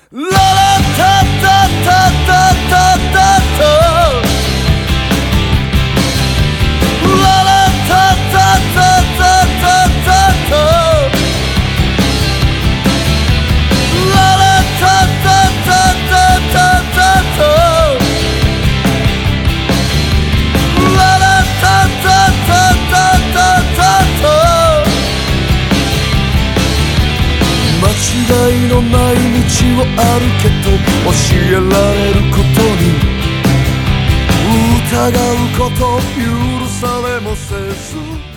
ララタタタタタタタララタタタタタタタララタタタタタタタララタタタタタタタ間違いのない道を歩けと教えられることに疑うこと許されもせず